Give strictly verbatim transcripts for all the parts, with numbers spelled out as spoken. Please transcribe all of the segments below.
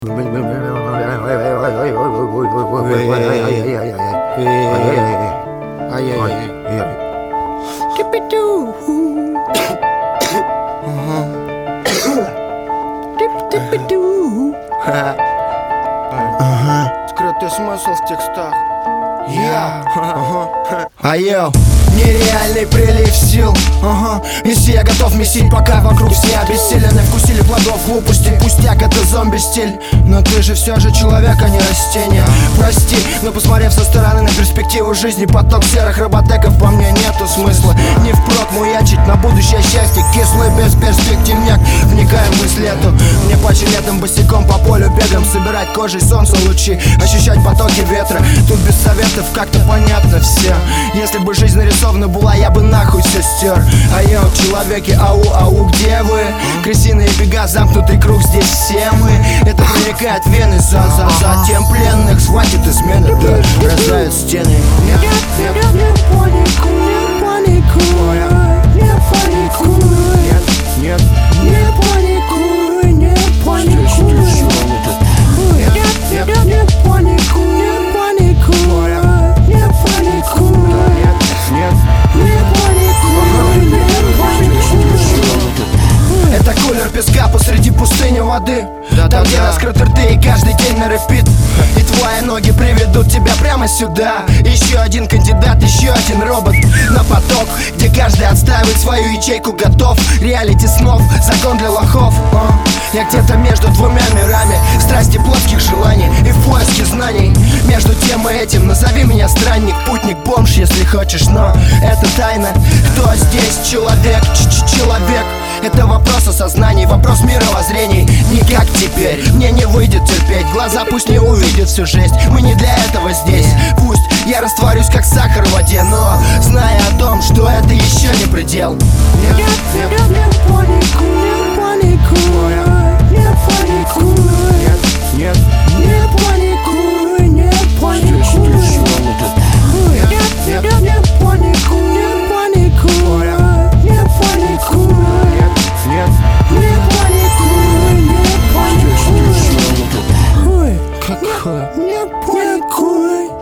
Скрытый смысл в текстах. Я, а йоу, нереальный прилив сил, ага. Если я готов месить, пока вокруг все обессилены, вкусили плодов глупости, пустяк, это зомби-стиль. Но ты же все же человек, а не растение. Прости, но посмотрев со стороны на перспективу жизни, поток серых роботеков, по мне нету смысла. Не впрок муячить на будущее счастье, кислый бесперспективняк. Вникаем в мысль эту, мне паче летом босиком по полю бегом, собирать кожей солнца лучи, ощущать потоки ветра. Тут без советов как-то понятно все. Если бы жизнь нарисована была, я бы нахуй все стер. А йоу, человеки, ау, ау, где вы? Крысиные бега, замкнутый круг, здесь все мы. Это проникает в вены, за, за, затем пленных схватит измены, да, раздают стены. Нет, нет, нет, не паникуй, не паникуй, не паникуй, нет, нет, не паникуй, не паникуй, нет, нет, не паникуй, не паникуй, не паникуй, нет, нет, не паникуй, не паникуй. Это кулер песка посреди пустыни воды, да, там, да, где да. Раскрыты рты и каждый день на репит. И твои ноги приведут тебя прямо сюда. Еще один кандидат, еще один робот на поток, где каждый отстаивает свою ячейку, готов. Реалити снов, закон для лохов. а? Я где-то между двумя мирами, страсти плотских желаний и в поиске знаний. Между тем и этим назови меня странник, путник, бомж, если хочешь, но это тайна. Кто здесь человек, ч-ч-человек? Это вопрос осознаний, вопрос мировоззрений. Никак теперь мне не выйдет терпеть, глаза пусть не увидят всю жесть. Мы не для этого здесь. Пусть я растворюсь как сахар в воде, но зная о том, что это еще не предел. Нет, нет, нет, не паникуй, не паникуй, не паникуй, нет, нет, не паникуй, не паникуй, нет, нет, не паникуй, не паникуй, не паникуй, нет, не паникуй, не паникуй. Ой, какое? Не паникуй.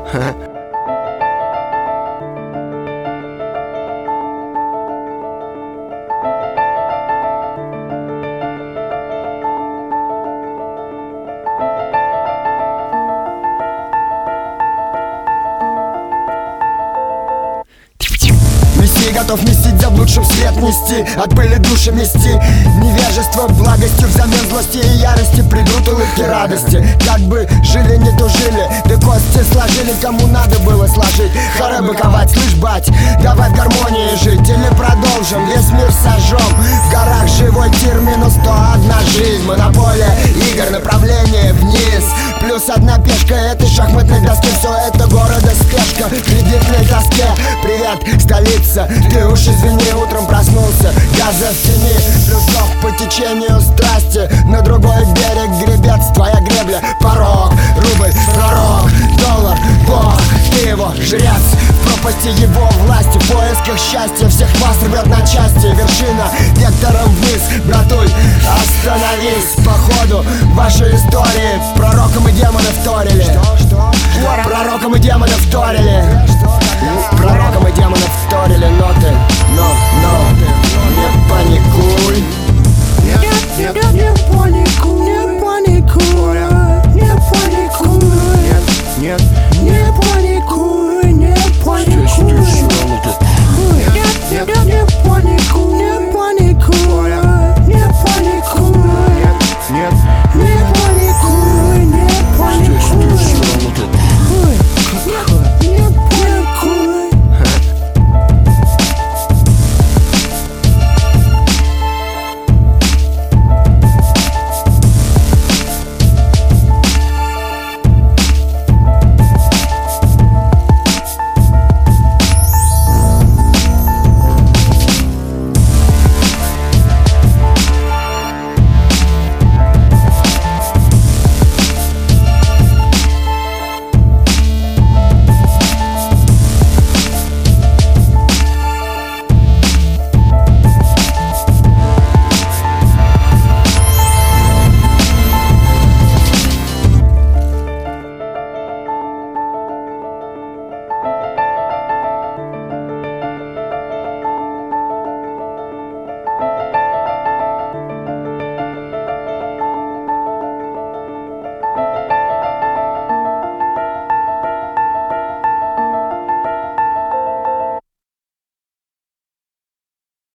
Готов месить, заблудшим свет нести, от пыли души мести. Невежество благостью взамен злости и ярости придут улыбки радости. Как бы жили, не тужили, да кости сложили, кому надо было сложить. Хоры быковать, слышь, бать, давай в гармонии жить. Или продолжим, весь мир сожжем. В горах живой тир, минус сто одна жизнь. Монополия игр, направление вниз. Плюс одна пешка этой шахматной доски. Все это города спешка, кредитной тоске. Привет, столица, ты уж извини, утром проснулся, газа в тени, плюс ног по течению страсти. На другой берег гребец, твоя гребля, порог, рубль, пророк, доллар, бог, ты его жрец. В пропасти его власти, в поисках счастья, всех вас рвет на части. Вершина вектором вниз, братуль, остановись. По ходу вашей истории пророкам и демоны вторили. Что, что? Пророкам и демоны вторили. Пророкам и демоны вторили ноты. Но, но, не паникуй. Нет, нет, не паникуй.